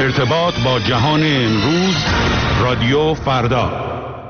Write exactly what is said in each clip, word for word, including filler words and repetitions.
ارتباط با جهان امروز، رادیو فردا.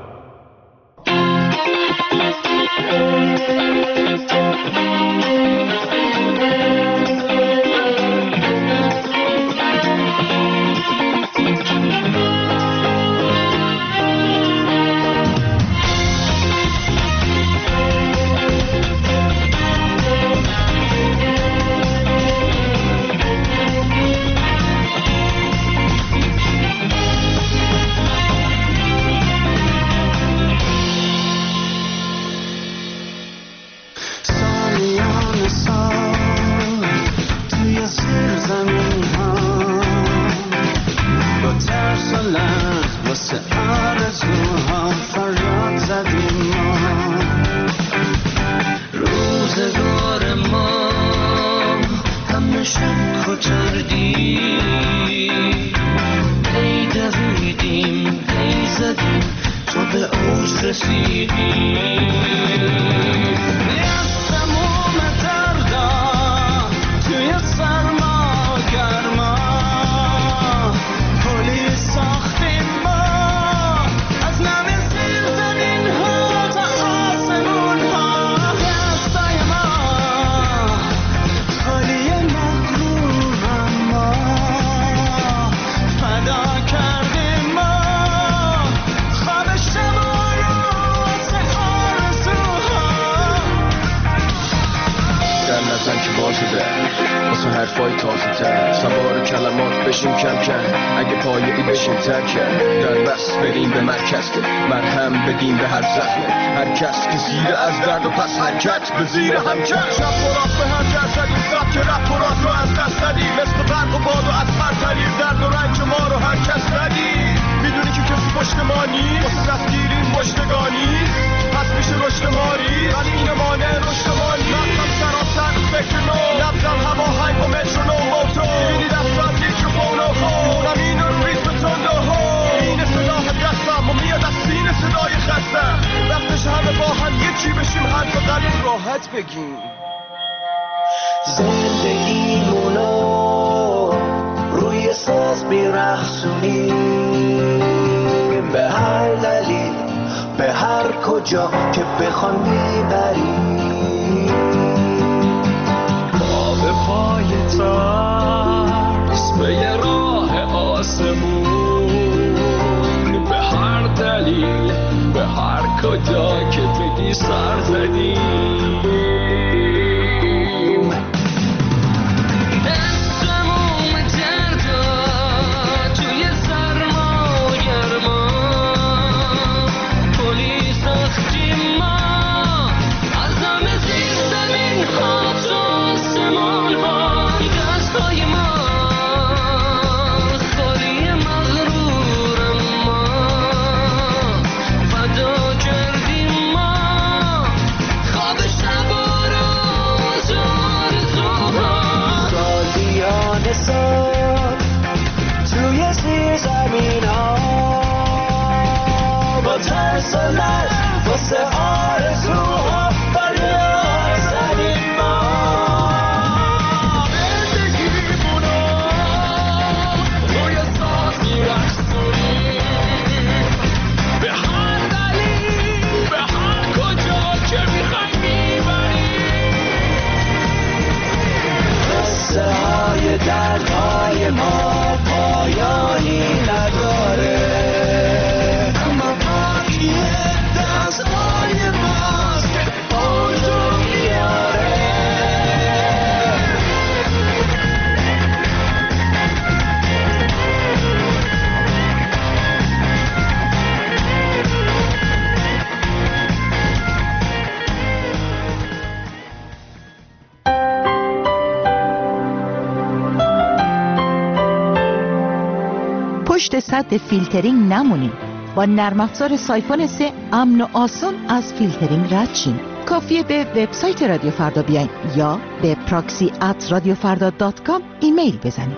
پشت سد فیلترینگ نمونید. با نرم افزار سایفون سه امن و آسان از فیلترینگ رد شین. کافیه به وبسایت رادیو فردا بیاین یا به پراکسی ات رادیو فردا دات کام ایمیل بزنید.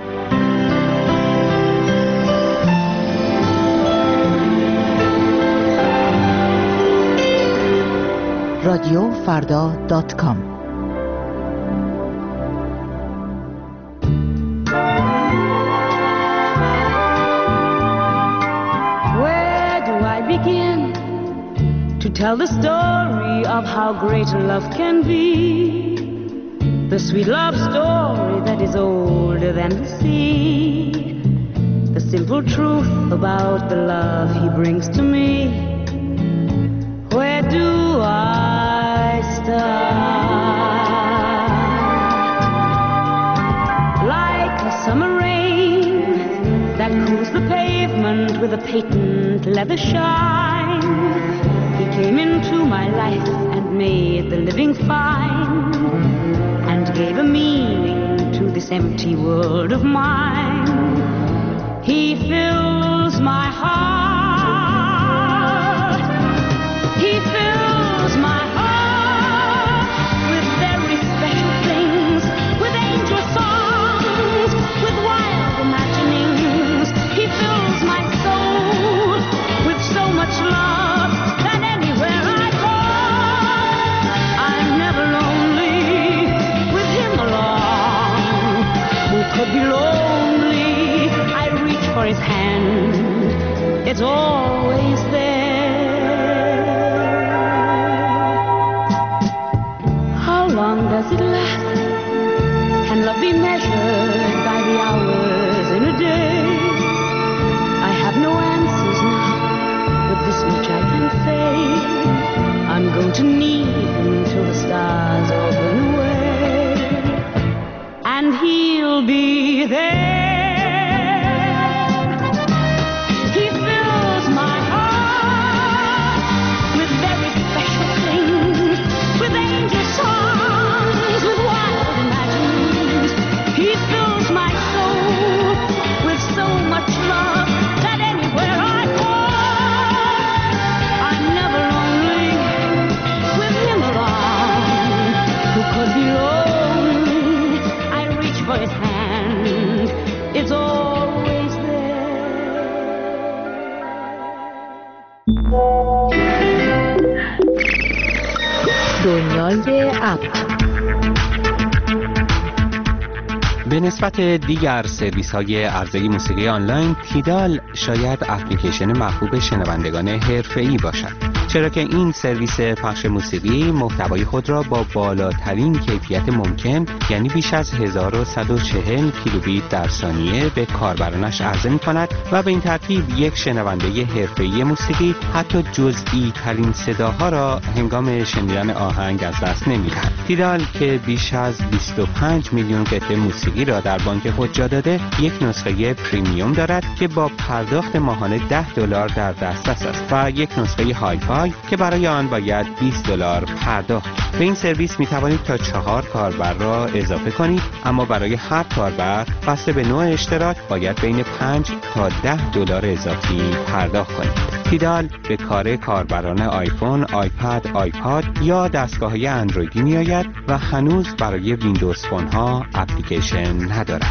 رادیو فردا دات کام. tell the story of how great love can be. The sweet love story that is older than the sea. The simple truth about the love he brings to me. Where do I start? Like a summer rain that cools the pavement with a patent leather shine. He came into my life and made the living fine, and gave a meaning to this empty world of mine. He fills my heart. He fills my heart with very special things, with angel songs, with wild imaginings. He fills my soul with so much love that anywhere I go, I'm never lonely with him along. Who could be lonely? I reach for his hand, it's always there. How long does it last? Can love be measured by the hours in a day? I have no answers now, but this much I can say. I'm going to need him till the stars all burn away, and he'll be there. دنیای اپ. به نسبت دیگر سرویس های عرضه موسیقی آنلاین، تیدال شاید اپلیکیشن محبوب شنوندگان حرفه‌ای باشد، چرا که این سرویس پخش موسیقی محتوای خود را با بالاترین کیفیت ممکن، یعنی بیش از هزار و صد و چهل کیلوبیت در ثانیه به کاربرانش عرضه می کند و به این ترتیب یک شنونده حرفه‌ای موسیقی حتی جزئی ترین صداها را هنگام شنیدن آهنگ از دست نمی دهد. تیدال که بیش از بیست و پنج میلیون قطعه موسیقی را در بانک خود جا داده، یک نسخه پریمیوم دارد که با پرداخت ماهانه ده دلار در دسترس است و یک نسخه های فای که برای آن باید بیست دلار پرداخت. به این سرویس می توانید تا چهار کاربر را اضافه کنید، اما برای هر کاربر بسته به نوع اشتراک باید بین پنج تا ده دلار اضافی پرداخت کنید. تیدال به کار کاربران آیفون، آیپد، آیپاد یا دستگاه‌های اندرویدی می‌آید و هنوز برای ویندوز فون‌ها اپلیکیشن ندارد.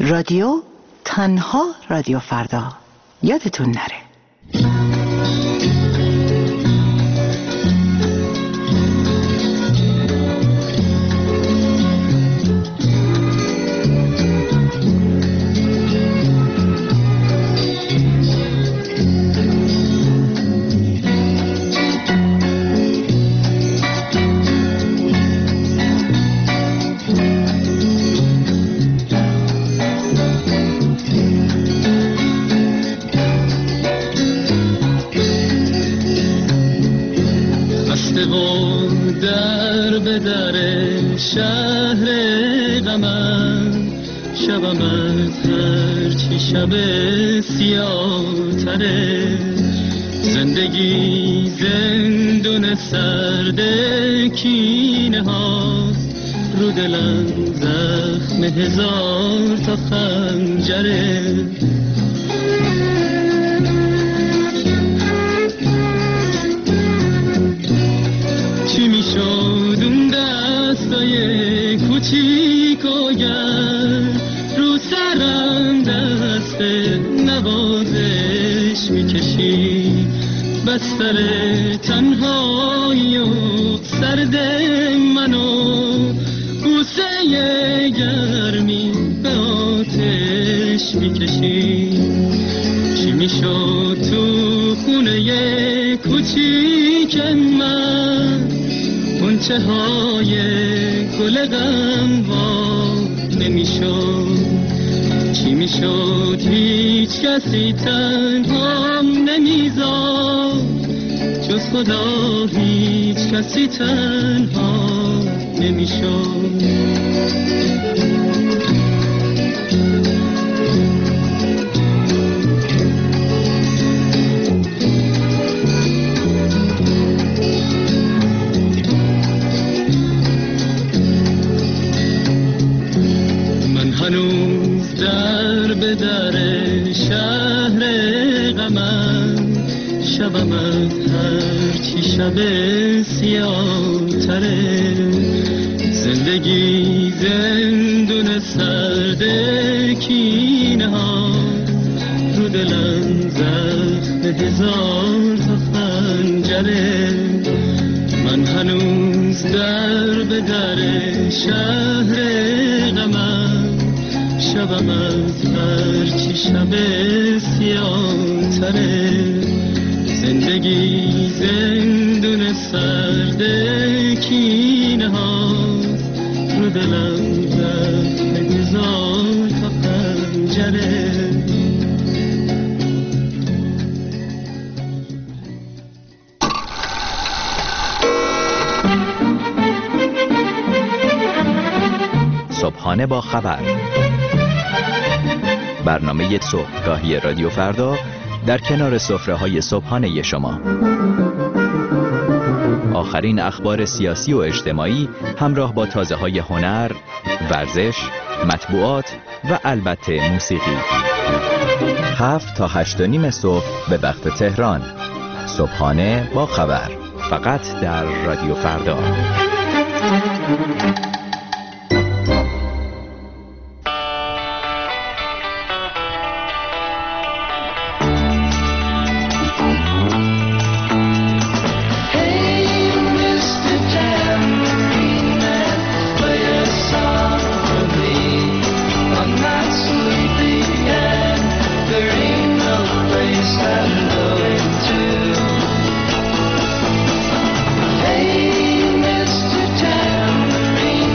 رادیو تنها رادیو فردا، یادتون نره. شهر غمم شبم از هرچی شب سیاه تره، زندگی زندون سرد کینه هاست، رو دلم زخم هزار تا خنجره. چی می شد اون دستای کوچیک و گرم، رو سرم دست نوازش می کشی، بستر تنهایی و سرد منو بوسه گرمی به آتش می کشی. چی می شد تو خونه کوچیک من، غنچه های گل غم وا نمی شد. چی می شد هیچ کسی تنهام نمی زاد، جز خدا هیچ کسی تنها نمی شد. هنوز در به در شهر غمم، شبم از هرچی شب سیاه تره، زندگی زندون سرد کینه ها، رو دلم زخم هزار تا خنجره. من هنوز در به در شهر غمم، شبم از هرچی شب سیاه تره، زندگی زندون سرد کینه هاست، رو دلم زخم هزار تا خنجره. صبحانه با خبر، برنامه صبحگاهی رادیو فردا در کنار سفره‌های صبحانه شما. آخرین اخبار سیاسی و اجتماعی همراه با تازه‌های هنر، ورزش، مطبوعات و البته موسیقی. هفت تا هشت و نیم صبح به وقت تهران. صبحانه با خبر، فقط در رادیو فردا. Hey, Mister Tambourine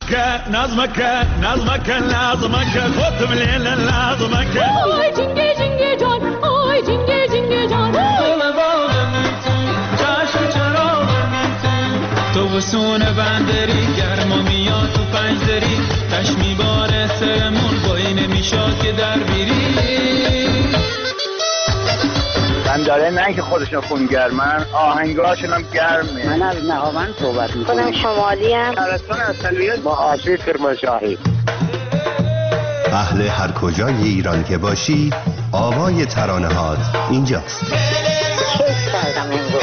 نظمك نظمك نظمك نظمك خودم لیل نظمک آی جنگه جنگه جان آی جنگه جنگه جان دل باغمی تو چشم چراغمی تو تو وسون بندری گرما میاد تو پنجدری تش میباره سرمون بایی نمیشاد که در بیری داره نه که خودشون خونگرمن آهنگاشون هم گرمه. من از نهاوند صحبت میکنم. خودم شمالی ام. شهرستان اصلیت با آشی کرمانشاهی. اهل هر کجای ایران که باشی آوای ترانه هات اینجاست. کیف کردم امروز.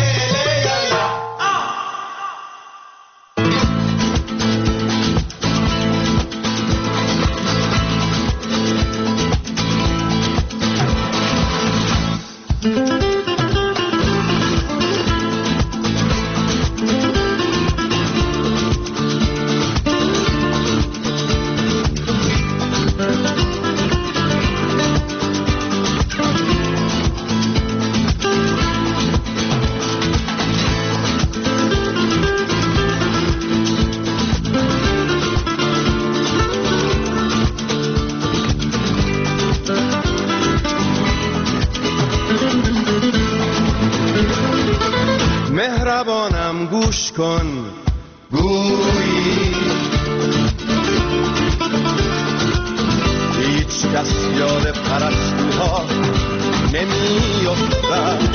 مهربانم گوش کن گویی هیچ کس یاد پرستوها نمی افتد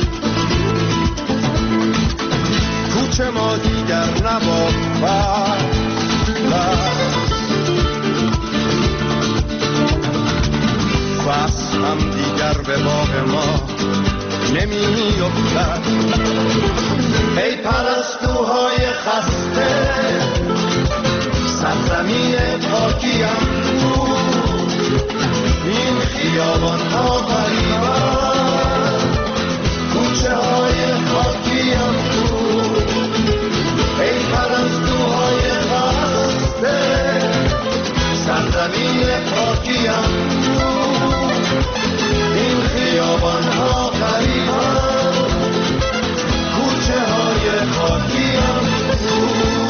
کوچه ما دیگر نباشد فصل هم دیگر به باغ ما نمی افتد ای پرستوهای خسته سرزمین پاکیم بود این خیابان ها غریبند کوچه های خاکیم بود ای پرستوهای خسته سرزمین پاکیم بود این خیابان ها غریبند کوچه های خاکیم بود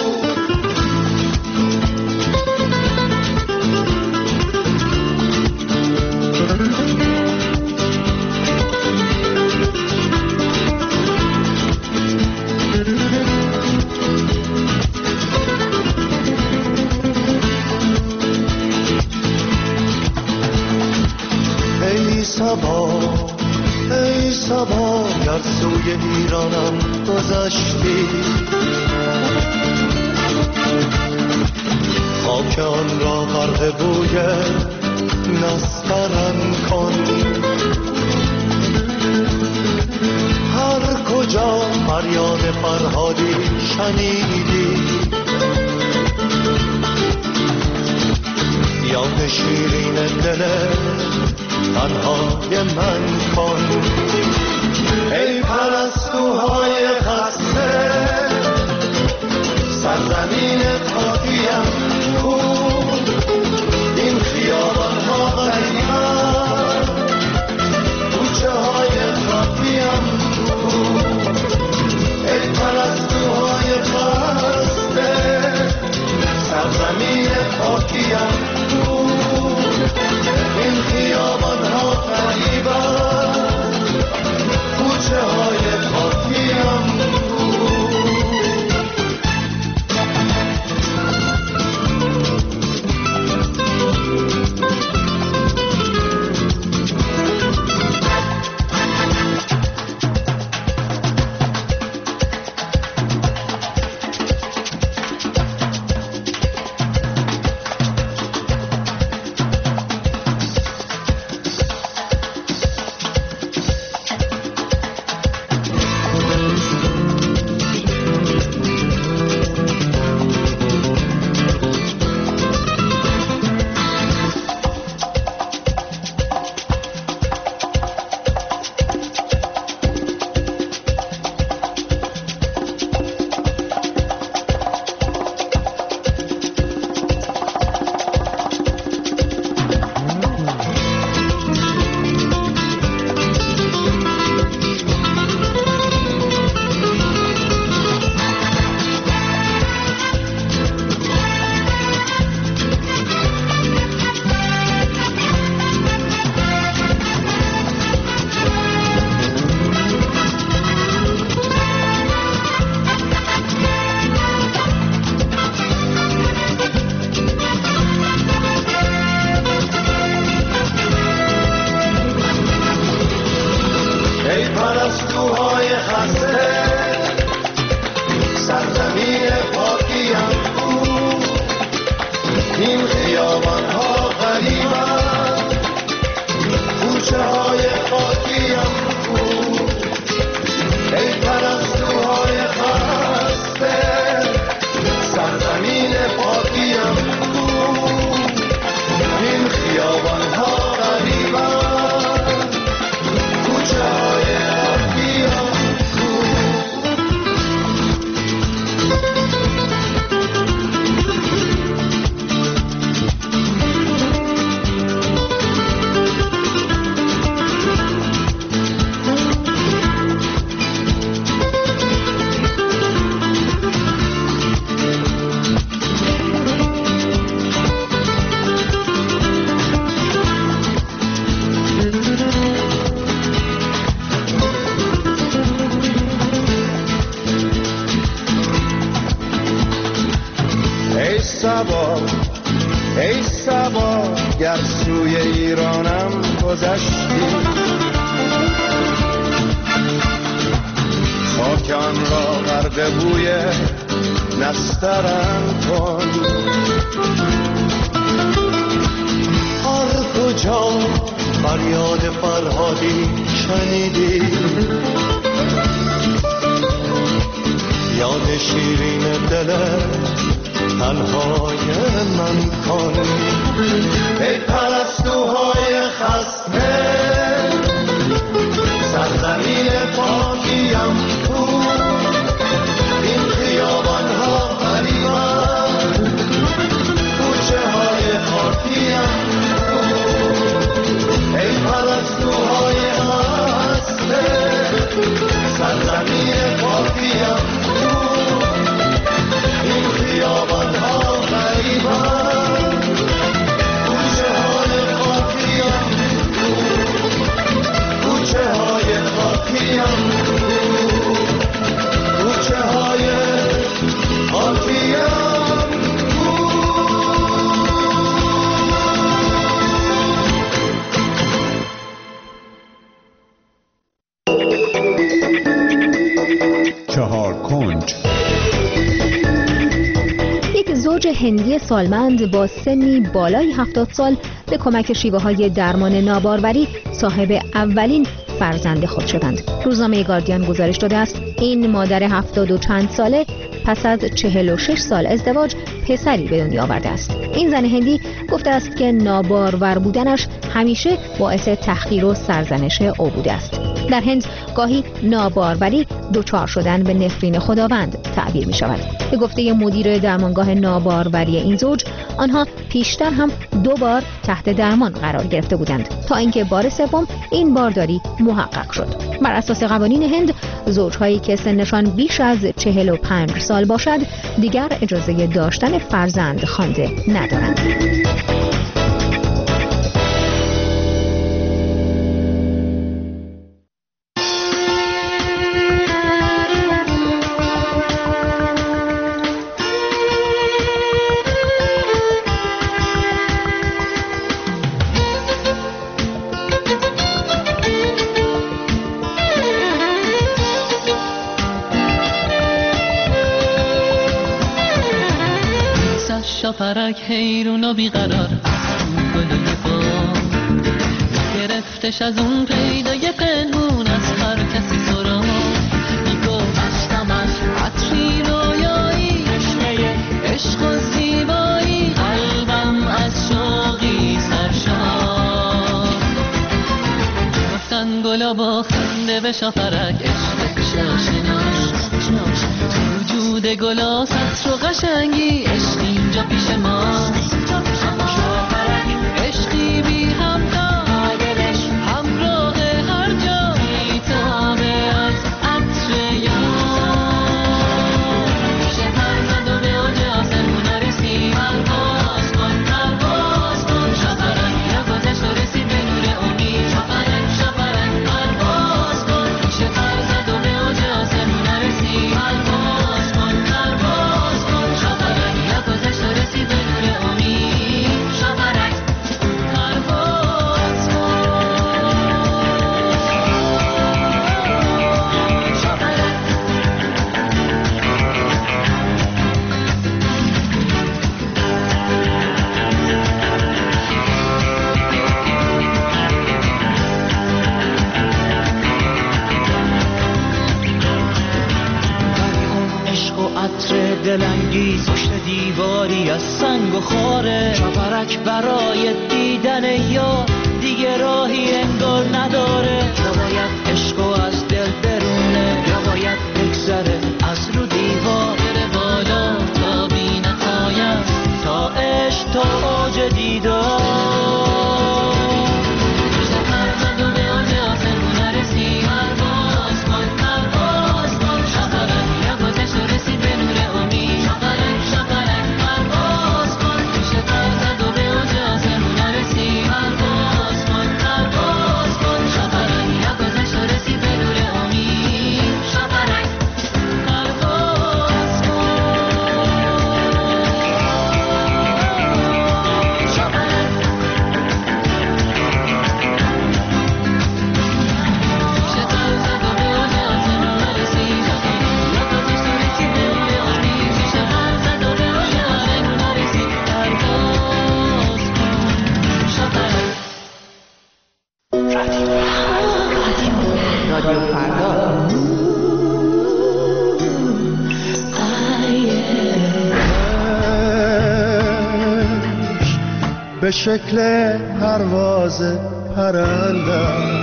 ای سبا ای سبا گر سوی ایرانم گذشتی خاک آن را غرق بوی نسترن کن هر کجا فریاد فرهادی شنیدی یاد شیرین دل تنهای من کن ای پرستوهای خسته سرزمین خاکیم بود این خیابان ها غریبند کوچه های خاکیم بود ای پرستوهای خسته سرزمین خاکیم بود این خیابان ها غریبند کوچه های خاکیم پرستوهای خسته سرزمین پاکیم بود این خیابان ها غریبند کوچه های خاکیم بود ای پرستوهای خسته سرزمین پاکیم بود این خیابان ها غریبند کوچه های خاکیم ای سبا گر سوی ایرانم گذشتی خاک آن را غرق بوی نسترن کن هر کجا فریاد فرهادی شنیدی یاد شیرین دلت تنهای من کن ای پرستوهای خسته سرزمین پاکیم بود این خیابان ها غریبند کوچه های خاکیم بود ای پرستوهای خسته سرزمین پاکیم خیابان ها غریبند کوچه های خاکیم کوچه های خاکیم کوچه های خاکیم چهار کنج زوج هندی سالمند با سنی بالای هفتاد سال به کمک شیوه های درمان ناباروری صاحب اولین فرزند خود شدند. روزنامه گاردین گزارش داده است این مادر هفتاد و چند ساله پس از چهل و شش سال ازدواج پسری به دنیا آورده است. این زن هندی گفته است که نابارور بودنش همیشه باعث تحقیر و سرزنش او بوده است. در هند گاهی ناباروری دچار شدن به نفرین خداوند تعبیر می شود. به گفته مدیر درمانگاه ناباروری این زوج، آنها پیشتر هم دو بار تحت درمان قرار گرفته بودند تا اینکه بار سوم این بارداری محقق شد. بر اساس قوانین هند، زوجهایی که سنشان بیش از چهل و پنج سال باشد دیگر اجازه داشتن فرزند خوانده ندارند. شاپرک حیرون و بیقرار گلوی با گرفتش از اون پیدای پنهون از هر کسی سرا میگو عشقم از عطری رویایی چشمه عشق و زیبایی قلبم از شوقی سرشار گفتن گلا با خنده به شاپرک عشق شاشناش وجود گلا سطر و قشنگی عشق اینجا پیش ما عشقی بی همتا دلش همراه هر جایی تابه از عطر یار میشه پرزد و به اوج آسمون رسید پرواز کن پرواز کن شاپرک یا گذشت و رسید به نور امید شاپرک شاپرک پرواز کن میشه پرزد و به اوج آسمون رسید پرواز کن پرواز کن شاپرک یا گذشت و رسید به نور امید دلانگیز پشت دیواری از سنگ و خاره شبرک برای دیدن یا دیگه راهی انگار نداره یا باید عشقو از دل برونه یا باید بگذره از رو دیوار بره بالا تا بی نهایت تا عشق تا اوج دیدار به شکل پرواز پرنده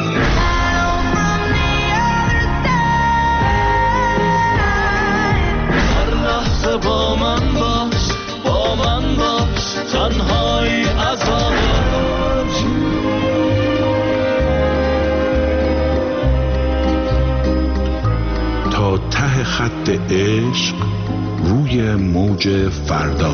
هر لحظه با من باش با من باش تنهایی عذابه تا ته خط عشق روی موج فردا.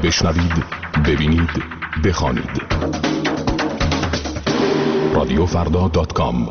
بشنوید، ببینید، بخوانید. رادیو فردا دات کام.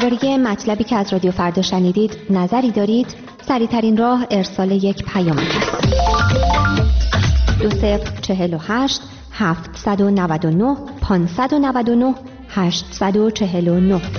درباره مطلبی که از رادیو فردا شنیدید نظری دارید؟ سریع‌ترین راه ارسال یک پیام است. دو صفر چهل و هشت هفتصد و نود و نه پانصد و نود و نه هشتصد و چهل و نه.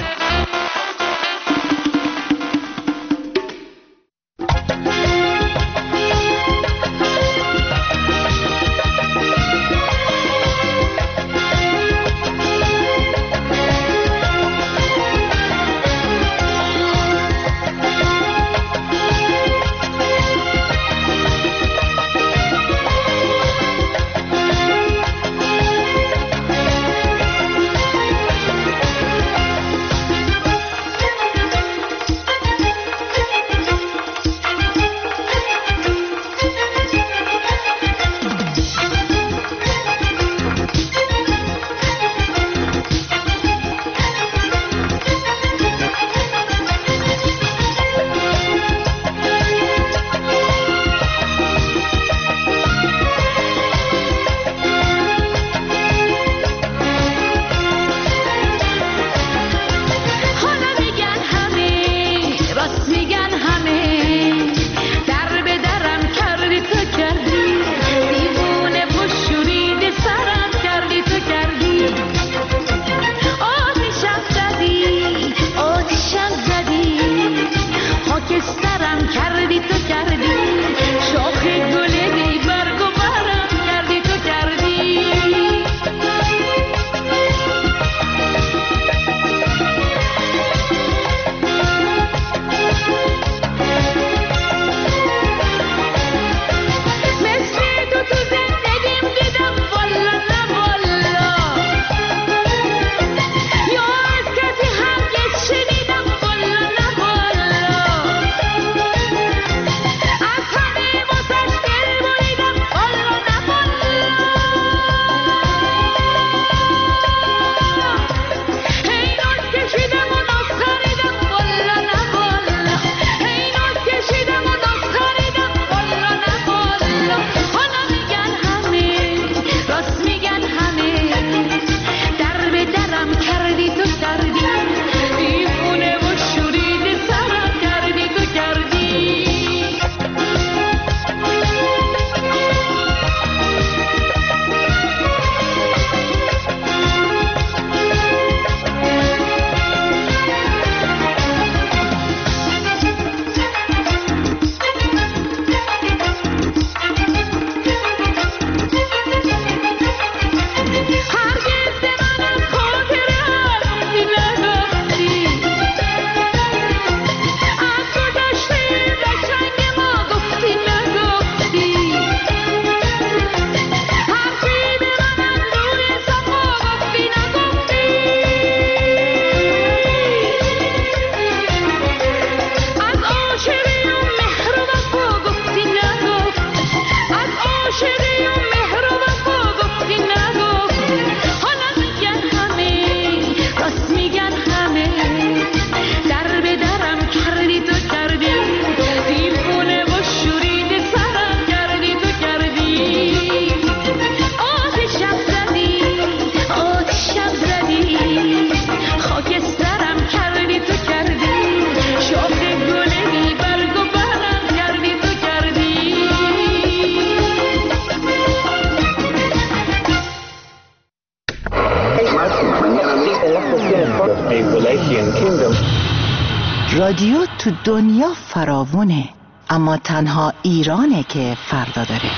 رادیو تو دنیا فراوونه، اما تنها ایرانه که فردا داره.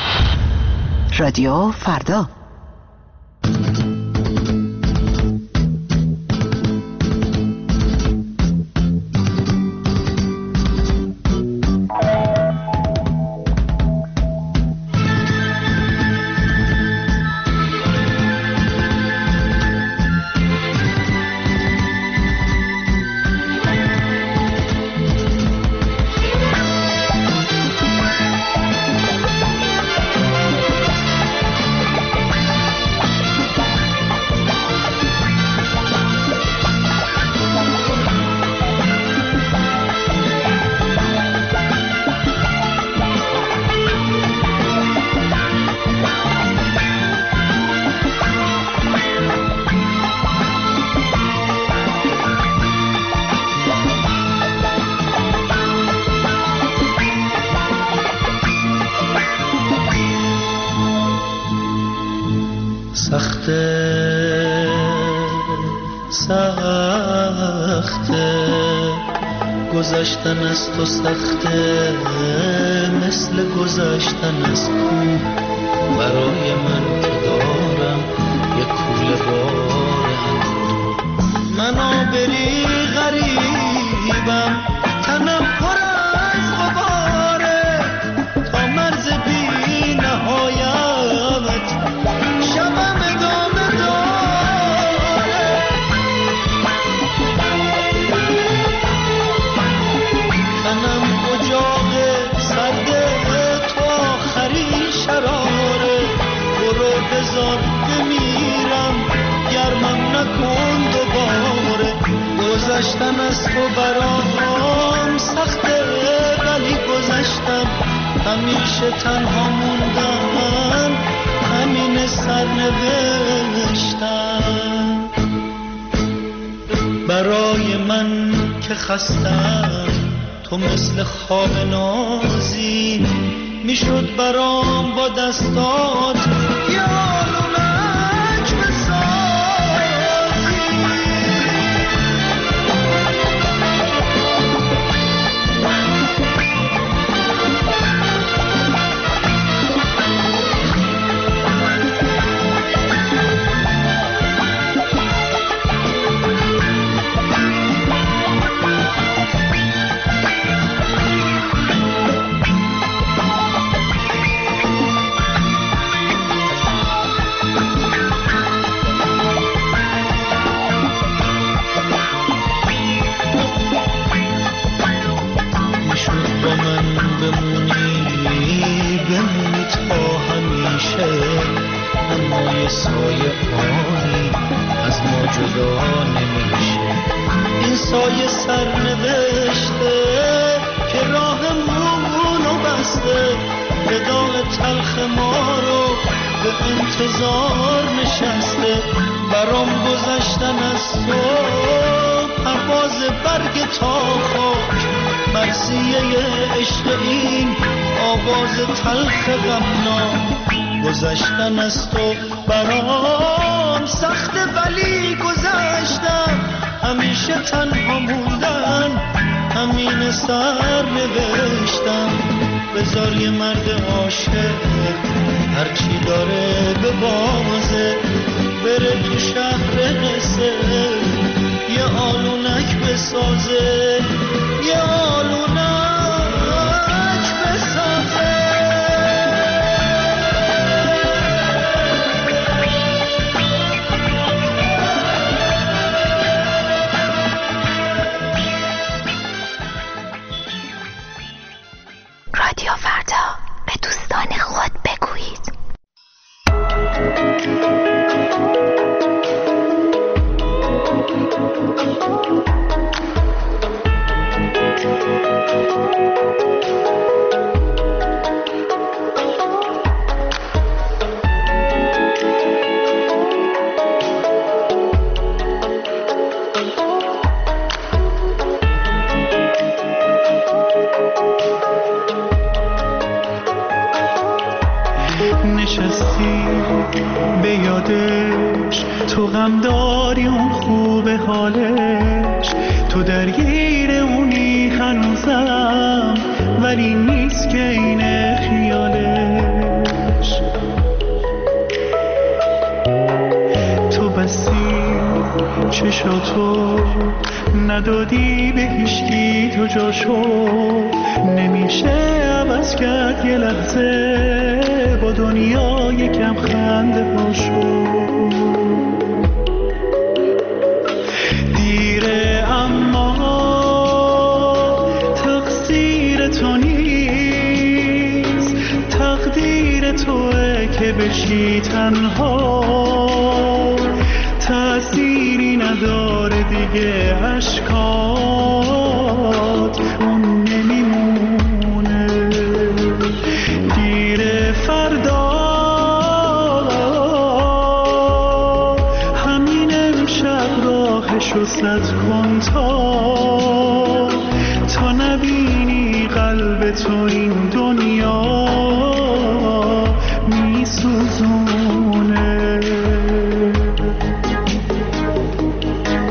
رادیو فردا. سخته، گذشتن از تو سخته، مثل گذشتن از کوه. برای من که دارم یک کوله بار اندوه. من آبری غریبم، تنم پر از غباره، تا مرز بی نهایت شبم ادامه داره. تنم اجاق سرده تو آخرین شراره. برو بذار بمیرم، گرمم نکن دوباره. گذشتن از تو برام سخته، ولی گذشتم. همیشه تنها موندن، همین سرنوشتم. برای من که خستم، تو مثل خواب نازی میشد برام با دستات یه آلونک بسازی. سایه آنی از ما جدا نمیشه. این سایه سرنوشته که راهمونو بسته. وداع تلخ ما رو به انتظار نشسته. برام گذشتن از تو پرواز برگ تا خاک. مرثیه عشق این آواز تلخ غمناک. گذشتن از تو برام سخته، ولی گذشتم. همیشه تنها موندن، همین سر نوشتم. بذار یه مرد عاشق هرچی داره به بازه، بره تو شهر قصه یه آلونک بسازه، یه آلونک بسازه. رادیو فردا، به دوستان خود بگویید. نشستی به یادش، تو غم داری اون خوب حالش. تو درگیر اونی هنوزم، ولی نیست که اینه خیالش. تو بستی چشاتو ندادی به هیچکی، تو جاشو نمیشه عوض کرد یه لحظه. با دنیا یکم خنده پاشو. دیره اما تقصیر تو نیست، تقدیر توه که بشی تنها. تأثیری نداره دیگه اشکات، اون نمیمونه. دیر فردا همین امشب راهشو سد کن تا تا نبینی قلب تو این دنیا میسوزونه.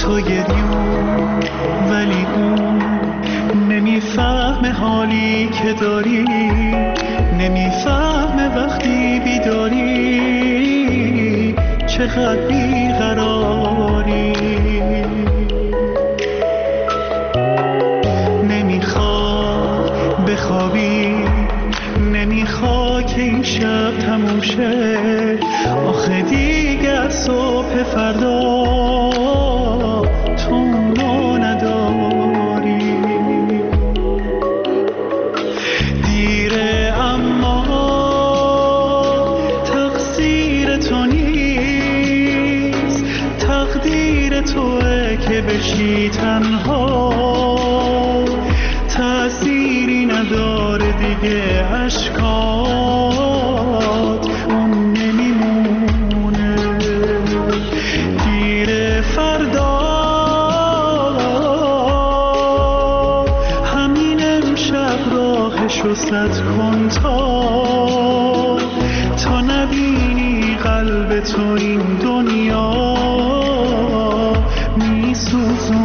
تو گریون ولی اون نمیفهمه حالی که داری، نمیفهمه وقتی بیداری چقدر بیقراری. نمیخواد بخوابی، نمیخواد که این شب تموم شه، آخه دیگر صبح فردا تو اونو نداری. دیره اما تقصیر تو نیست، تقدیر توه که بشی تنها، تأثیری نداره دیگه اشکات اون نمیمونه. گیر فردا همین امشب راهشو سد کن تا تا نبینی قلب تو این دنیا میسوزونه.